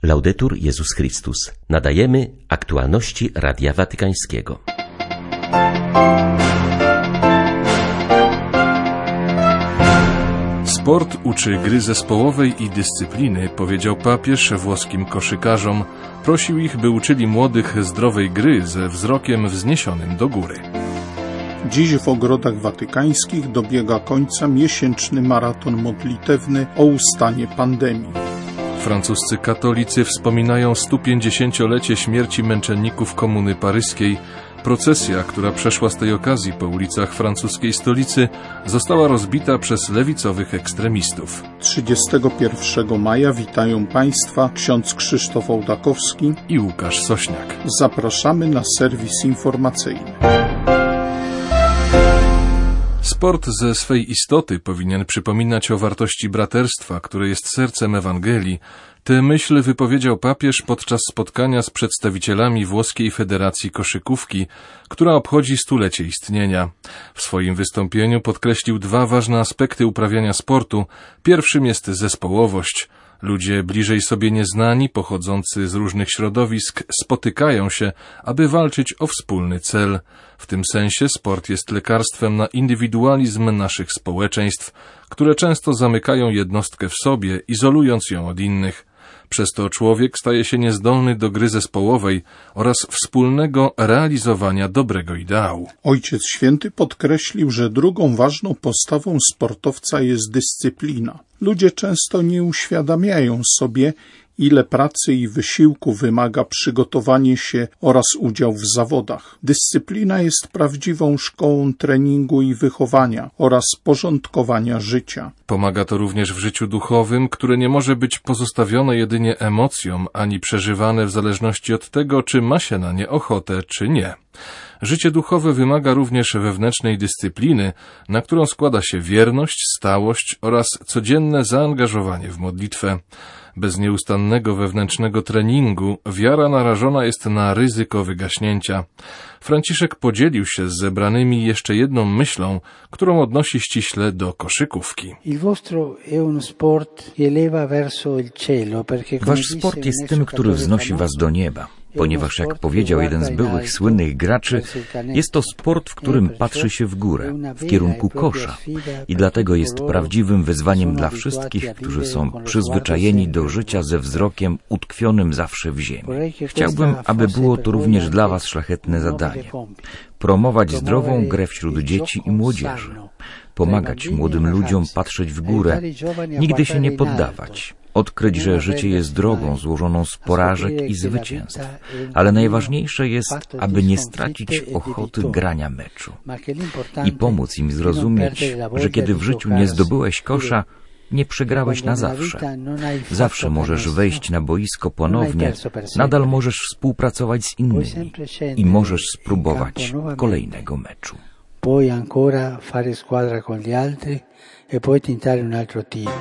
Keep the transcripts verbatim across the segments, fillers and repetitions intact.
Laudetur Jezus Chrystus. Nadajemy aktualności Radia Watykańskiego. Sport uczy gry zespołowej i dyscypliny, powiedział papież włoskim koszykarzom. Prosił ich, by uczyli młodych zdrowej gry ze wzrokiem wzniesionym do góry. Dziś w ogrodach watykańskich dobiega końca miesięczny maraton modlitewny o ustanie pandemii. Francuscy katolicy wspominają sto pięćdziesięciolecie śmierci męczenników Komuny Paryskiej. Procesja, która przeszła z tej okazji po ulicach francuskiej stolicy, została rozbita przez lewicowych ekstremistów. trzydziestego pierwszego maja witają Państwa ksiądz Krzysztof Ołdakowski i Łukasz Sośniak. Zapraszamy na serwis informacyjny. Sport ze swej istoty powinien przypominać o wartości braterstwa, które jest sercem Ewangelii. Tę myśl wypowiedział papież podczas spotkania z przedstawicielami Włoskiej Federacji Koszykówki, która obchodzi stulecie istnienia. W swoim wystąpieniu podkreślił dwa ważne aspekty uprawiania sportu. Pierwszym jest zespołowość. Ludzie bliżej sobie nieznani, pochodzący z różnych środowisk, spotykają się, aby walczyć o wspólny cel. W tym sensie sport jest lekarstwem na indywidualizm naszych społeczeństw, które często zamykają jednostkę w sobie, izolując ją od innych. Przez to człowiek staje się niezdolny do gry zespołowej oraz wspólnego realizowania dobrego ideału. Ojciec Święty podkreślił, że drugą ważną postawą sportowca jest dyscyplina. Ludzie często nie uświadamiają sobie, ile pracy i wysiłku wymaga przygotowanie się oraz udział w zawodach. Dyscyplina jest prawdziwą szkołą treningu i wychowania oraz porządkowania życia. Pomaga to również w życiu duchowym, które nie może być pozostawione jedynie emocjom, ani przeżywane w zależności od tego, czy ma się na nie ochotę, czy nie. Życie duchowe wymaga również wewnętrznej dyscypliny, na którą składa się wierność, stałość oraz codzienne zaangażowanie w modlitwę. Bez nieustannego wewnętrznego treningu wiara narażona jest na ryzyko wygaśnięcia. Franciszek podzielił się z zebranymi jeszcze jedną myślą, którą odnosi ściśle do koszykówki. Wasz sport jest tym, który wznosi was do nieba. Ponieważ, jak powiedział jeden z byłych słynnych graczy, jest to sport, w którym patrzy się w górę, w kierunku kosza i dlatego jest prawdziwym wyzwaniem dla wszystkich, którzy są przyzwyczajeni do życia ze wzrokiem utkwionym zawsze w ziemi. Chciałbym, aby było to również dla was szlachetne zadanie. Promować zdrową grę wśród dzieci i młodzieży. Pomagać młodym ludziom patrzeć w górę, nigdy się nie poddawać. Odkryć, że życie jest drogą złożoną z porażek i zwycięstw, ale najważniejsze jest, aby nie stracić ochoty grania meczu i pomóc im zrozumieć, że kiedy w życiu nie zdobyłeś kosza, nie przegrałeś na zawsze. Zawsze możesz wejść na boisko ponownie, nadal możesz współpracować z innymi i możesz spróbować kolejnego meczu. Puoi ancora fare squadra con gli altri e puoi tentare un altro tiro.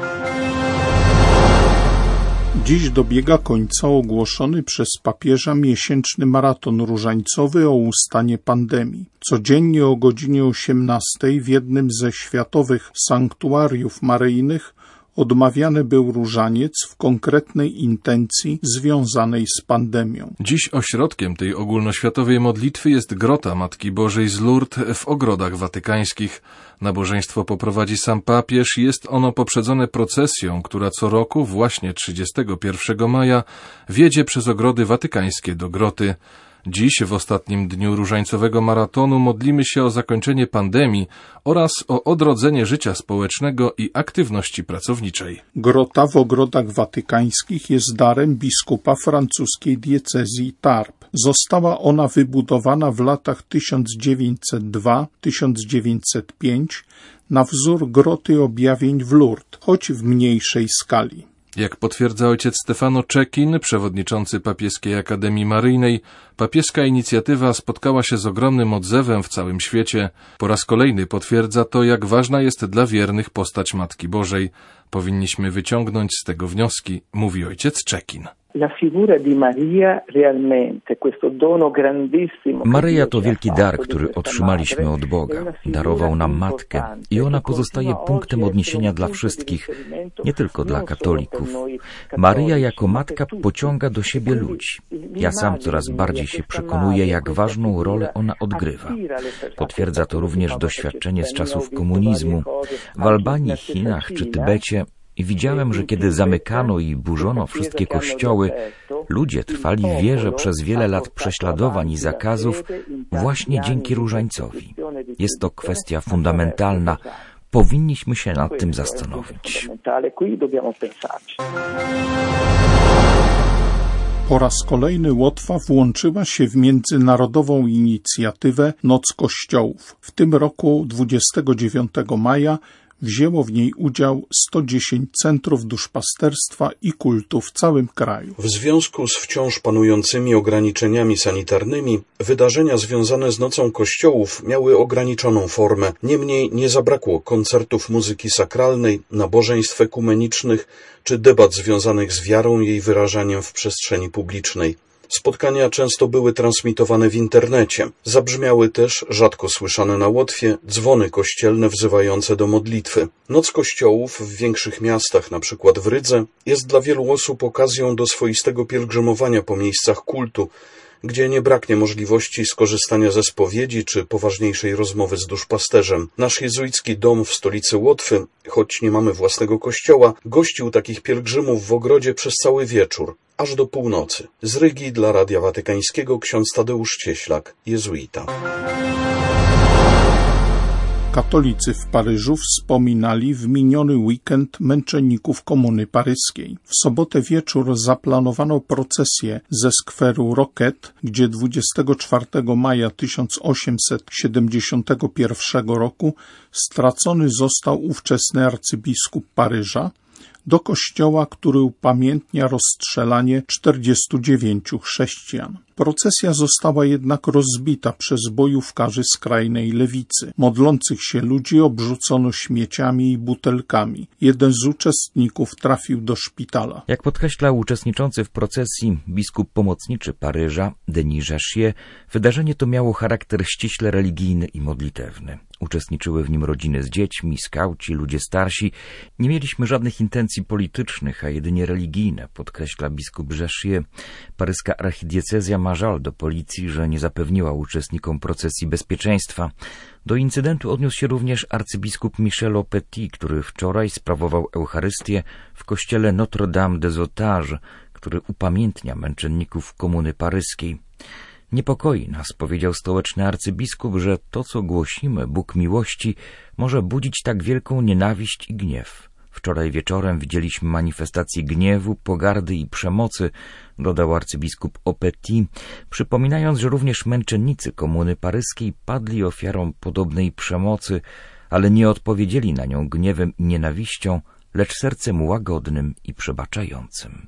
Dziś dobiega końca ogłoszony przez papieża miesięczny maraton różańcowy o ustanie pandemii. Codziennie o godzinie osiemnastej w jednym ze światowych sanktuariów maryjnych odmawiany był różaniec w konkretnej intencji związanej z pandemią. Dziś ośrodkiem tej ogólnoświatowej modlitwy jest grota Matki Bożej z Lourdes w ogrodach watykańskich. Nabożeństwo poprowadzi sam papież i jest ono poprzedzone procesją, która co roku, właśnie trzydziestego pierwszego maja, wiedzie przez ogrody watykańskie do groty. Dziś, w ostatnim dniu różańcowego maratonu, modlimy się o zakończenie pandemii oraz o odrodzenie życia społecznego i aktywności pracowniczej. Grota w ogrodach watykańskich jest darem biskupa francuskiej diecezji Tarbes. Została ona wybudowana w latach tysiąc dziewięćset dwa do tysiąc dziewięćset pięć na wzór groty objawień w Lourdes, choć w mniejszej skali. Jak potwierdza ojciec Stefano Cecchín, przewodniczący Papieskiej Akademii Maryjnej, papieska inicjatywa spotkała się z ogromnym odzewem w całym świecie. Po raz kolejny potwierdza to, jak ważna jest dla wiernych postać Matki Bożej. Powinniśmy wyciągnąć z tego wnioski, mówi ojciec Cecchín. Maryja to wielki dar, który otrzymaliśmy od Boga. Darował nam Matkę i ona pozostaje punktem odniesienia dla wszystkich, nie tylko dla katolików. Maryja jako Matka pociąga do siebie ludzi. Ja sam coraz bardziej się przekonuję, jak ważną rolę ona odgrywa. Potwierdza to również doświadczenie z czasów komunizmu. W Albanii, Chinach czy Tybecie i widziałem, że kiedy zamykano i burzono wszystkie kościoły, ludzie trwali w wierze przez wiele lat prześladowań i zakazów właśnie dzięki różańcowi. Jest to kwestia fundamentalna. Powinniśmy się nad tym zastanowić. Po raz kolejny Łotwa włączyła się w międzynarodową inicjatywę Noc Kościołów. W tym roku dwudziestego dziewiątego maja wzięło w niej udział sto dziesięć centrów duszpasterstwa i kultu w całym kraju. W związku z wciąż panującymi ograniczeniami sanitarnymi, wydarzenia związane z Nocą Kościołów miały ograniczoną formę. Niemniej nie zabrakło koncertów muzyki sakralnej, nabożeństw ekumenicznych czy debat związanych z wiarą i jej wyrażaniem w przestrzeni publicznej. Spotkania często były transmitowane w internecie. Zabrzmiały też, rzadko słyszane na Łotwie, dzwony kościelne wzywające do modlitwy. Noc Kościołów w większych miastach, na przykład w Rydze, jest dla wielu osób okazją do swoistego pielgrzymowania po miejscach kultu, gdzie nie braknie możliwości skorzystania ze spowiedzi czy poważniejszej rozmowy z duszpasterzem. Nasz jezuicki dom w stolicy Łotwy, choć nie mamy własnego kościoła, gościł takich pielgrzymów w ogrodzie przez cały wieczór, aż do północy. Z Rygi dla Radia Watykańskiego ksiądz Tadeusz Cieślak, jezuita. Katolicy w Paryżu wspominali w miniony weekend męczenników Komuny Paryskiej. W sobotę wieczór zaplanowano procesję ze skweru Roquette, gdzie dwudziestego czwartego maja tysiąc osiemset siedemdziesiątego pierwszego roku stracony został ówczesny arcybiskup Paryża, do kościoła, który upamiętnia rozstrzelanie czterdziestu dziewięciu chrześcijan. Procesja została jednak rozbita przez bojówkarzy skrajnej lewicy. Modlących się ludzi obrzucono śmieciami i butelkami. Jeden z uczestników trafił do szpitala. Jak podkreślał uczestniczący w procesji biskup pomocniczy Paryża, Denis Jachier, wydarzenie to miało charakter ściśle religijny i modlitewny. Uczestniczyły w nim rodziny z dziećmi, skauci, ludzie starsi. Nie mieliśmy żadnych intencji politycznych, a jedynie religijne, podkreśla biskup Jachier. Paryska archidiecezja ma żal do policji, że nie zapewniła uczestnikom procesji bezpieczeństwa. Do incydentu odniósł się również arcybiskup Michel Aupetit, który wczoraj sprawował Eucharystię w kościele Notre-Dame des Otages, który upamiętnia męczenników Komuny Paryskiej. Niepokoi nas, powiedział stołeczny arcybiskup, że to, co głosimy, Bóg miłości, może budzić tak wielką nienawiść i gniew. Wczoraj wieczorem widzieliśmy manifestacje gniewu, pogardy i przemocy, dodał arcybiskup Aupetit, przypominając, że również męczennicy Komuny Paryskiej padli ofiarą podobnej przemocy, ale nie odpowiedzieli na nią gniewem i nienawiścią, lecz sercem łagodnym i przebaczającym.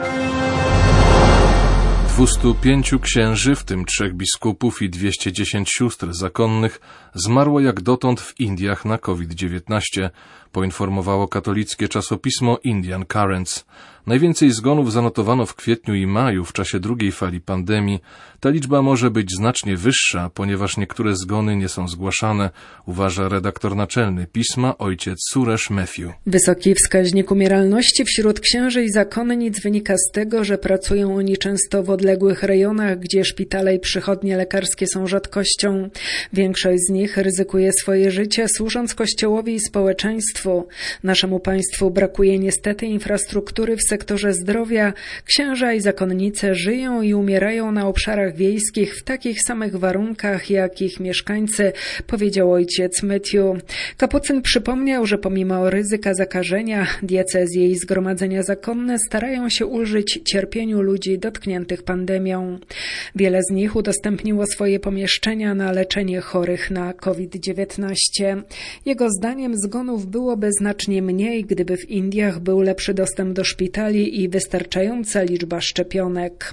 dwustu pięciu księży, w tym trzech biskupów i dwieście dziesięć sióstr zakonnych, zmarło jak dotąd w Indiach na COVID dziewiętnaście, poinformowało katolickie czasopismo Indian Currents. Najwięcej zgonów zanotowano w kwietniu i maju w czasie drugiej fali pandemii. Ta liczba może być znacznie wyższa, ponieważ niektóre zgony nie są zgłaszane, uważa redaktor naczelny pisma ojciec Suresh Matthew. Wysoki wskaźnik umieralności wśród księży i zakonnic wynika z tego, że pracują oni często w odległych rejonach, gdzie szpitale i przychodnie lekarskie są rzadkością. Większość z nich ryzykuje swoje życie, służąc Kościołowi i społeczeństwu. Naszemu państwu brakuje niestety infrastruktury w sektorze zdrowia. Księża i zakonnice żyją i umierają na obszarach wiejskich w takich samych warunkach jak ich mieszkańcy, powiedział ojciec Matthew. Kapucyn przypomniał, że pomimo ryzyka zakażenia, diecezje i zgromadzenia zakonne starają się ulżyć cierpieniu ludzi dotkniętych pandemią. Wiele z nich udostępniło swoje pomieszczenia na leczenie chorych na COVID dziewiętnaście. Jego zdaniem zgonów byłoby znacznie mniej, gdyby w Indiach był lepszy dostęp do szpitali i wystarczająca liczba szczepionek.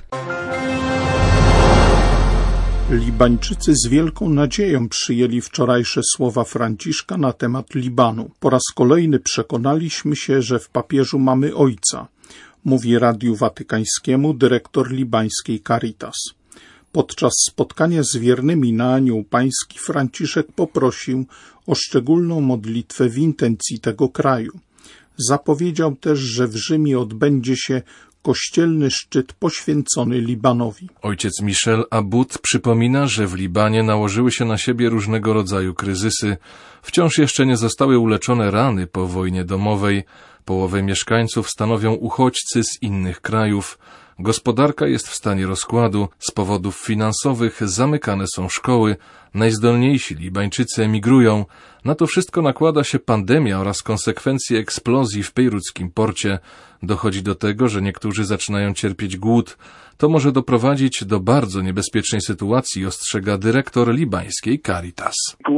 Libańczycy z wielką nadzieją przyjęli wczorajsze słowa Franciszka na temat Libanu. Po raz kolejny przekonaliśmy się, że w papieżu mamy ojca. mówi Radiu Watykańskiemu dyrektor libańskiej Caritas. Podczas spotkania z wiernymi na Anioł Pański Franciszek poprosił o szczególną modlitwę w intencji tego kraju. Zapowiedział też, że w Rzymie odbędzie się kościelny szczyt poświęcony Libanowi. Ojciec Michel Abud przypomina, że w Libanie nałożyły się na siebie różnego rodzaju kryzysy. Wciąż jeszcze nie zostały uleczone rany po wojnie domowej. Połowę mieszkańców stanowią uchodźcy z innych krajów. Gospodarka jest w stanie rozkładu. Z powodów finansowych zamykane są szkoły. Najzdolniejsi Libańczycy emigrują. Na to wszystko nakłada się pandemia oraz konsekwencje eksplozji w bejruckim porcie. Dochodzi do tego, że niektórzy zaczynają cierpieć głód. To może doprowadzić do bardzo niebezpiecznej sytuacji, ostrzega dyrektor libańskiej Caritas.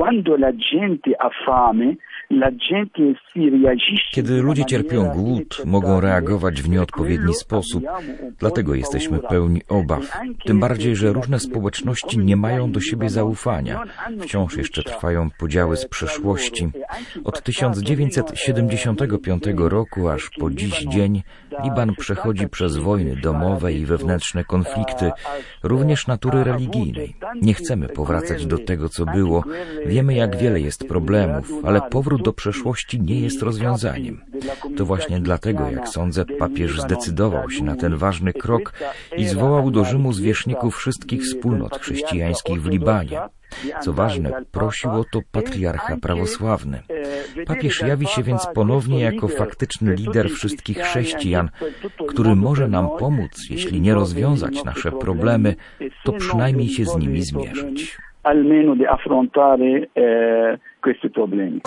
Kiedy ludzie cierpią głód, mogą reagować w nieodpowiedni sposób. Dlatego jesteśmy pełni obaw. Tym bardziej, że różne społeczności nie mają do siebie zaufania. Wciąż jeszcze trwają podziały z przeszłości. Od tysiąc dziewięćset siedemdziesiątego piątego roku aż po dziś dzień Liban przechodzi przez wojny domowe i wewnętrzne konflikty, również natury religijnej. Nie chcemy powracać do tego, co było. Wiemy, jak wiele jest problemów, ale powrót do przeszłości nie jest rozwiązaniem. To właśnie dlatego, jak sądzę, papież zdecydował się na ten ważny krok i zwołał do Rzymu zwierzchników wszystkich wspólnot chrześcijańskich w Libanie. Co ważne, prosił o to patriarcha prawosławny. Papież jawi się więc ponownie jako faktyczny lider wszystkich chrześcijan, który może nam pomóc, jeśli nie rozwiązać nasze problemy, to przynajmniej się z nimi zmierzyć. Almeno di affrontare eh, questi problemi.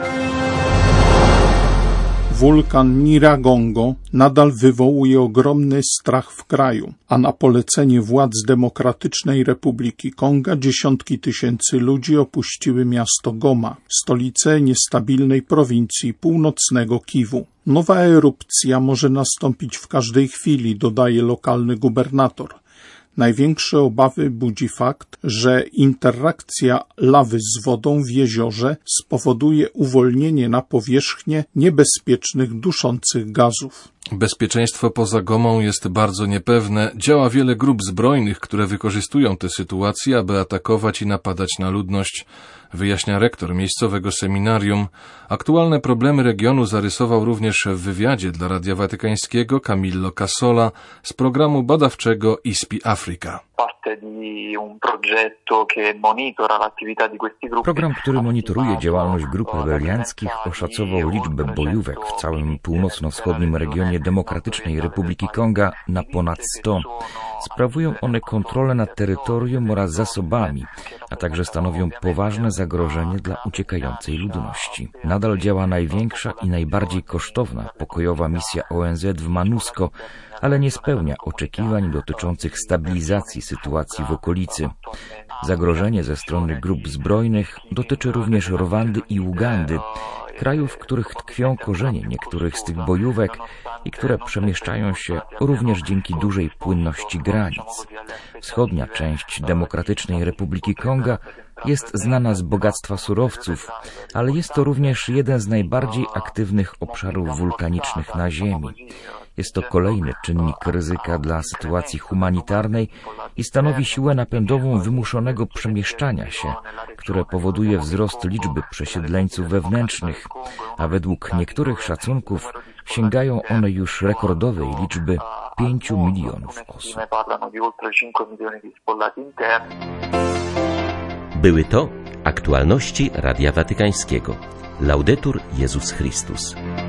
Wulkan Nyiragongo nadal wywołuje ogromny strach w kraju, a na polecenie władz Demokratycznej Republiki Konga dziesiątki tysięcy ludzi opuściły miasto Goma, stolicę niestabilnej prowincji północnego Kiwu. Nowa erupcja może nastąpić w każdej chwili, dodaje lokalny gubernator. Największe obawy budzi fakt, że interakcja lawy z wodą w jeziorze spowoduje uwolnienie na powierzchnię niebezpiecznych, duszących gazów. Bezpieczeństwo poza Gomą jest bardzo niepewne. Działa wiele grup zbrojnych, które wykorzystują tę sytuację, aby atakować i napadać na ludność, wyjaśnia rektor miejscowego seminarium. Aktualne problemy regionu zarysował również w wywiadzie dla Radia Watykańskiego Camillo Cassola z programu badawczego I S P I Africa. Program, który monitoruje działalność grup rebelianckich, oszacował liczbę bojówek w całym północno-wschodnim regionie Demokratycznej Republiki Konga na ponad sto. Sprawują one kontrolę nad terytorium oraz zasobami, a także stanowią poważne zagrożenie dla uciekającej ludności. Nadal działa największa i najbardziej kosztowna pokojowa misja O N Z w MONUSCO, ale nie spełnia oczekiwań dotyczących stabilizacji sytuacji w okolicy. Zagrożenie ze strony grup zbrojnych dotyczy również Rwandy i Ugandy, krajów, w których tkwią korzenie niektórych z tych bojówek i które przemieszczają się również dzięki dużej płynności granic. Wschodnia część Demokratycznej Republiki Konga jest znana z bogactwa surowców, ale jest to również jeden z najbardziej aktywnych obszarów wulkanicznych na Ziemi. Jest to kolejny czynnik ryzyka dla sytuacji humanitarnej i stanowi siłę napędową wymuszonego przemieszczania się, które powoduje wzrost liczby przesiedleńców wewnętrznych, a według niektórych szacunków sięgają one już rekordowej liczby pięciu milionów osób. Były to aktualności Radia Watykańskiego. Laudetur Jezus Chrystus.